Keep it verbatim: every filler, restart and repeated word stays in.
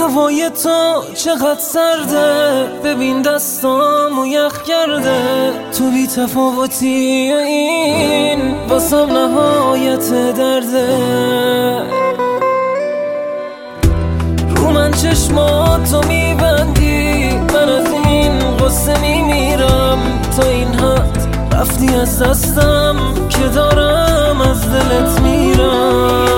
هوای تو چقدر سرده، ببین دستامو یخ کرده. تو بی تفاوتی این واسم نهایت درده. رو من چشماتو میبندی، من از این قصه میمیرم. تا این حد رفتی از دستم که دارم از دلت میرم.